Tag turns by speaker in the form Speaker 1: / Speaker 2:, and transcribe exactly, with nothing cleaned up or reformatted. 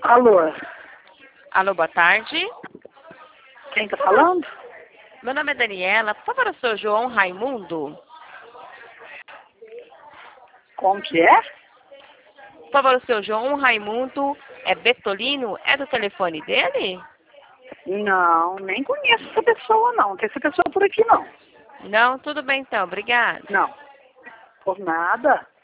Speaker 1: Alô?
Speaker 2: Alô, boa tarde.
Speaker 1: Quem tá falando?
Speaker 2: Meu nome é Daniela. Por favor, o seu João Raimundo?
Speaker 1: Como que é?
Speaker 2: Por favor, o seu João Raimundo é Betolino? É do telefone dele?
Speaker 1: Não, nem conheço essa pessoa não. Não tem essa pessoa por aqui não.
Speaker 2: Não? Tudo bem então, obrigada.
Speaker 1: Não. Por nada.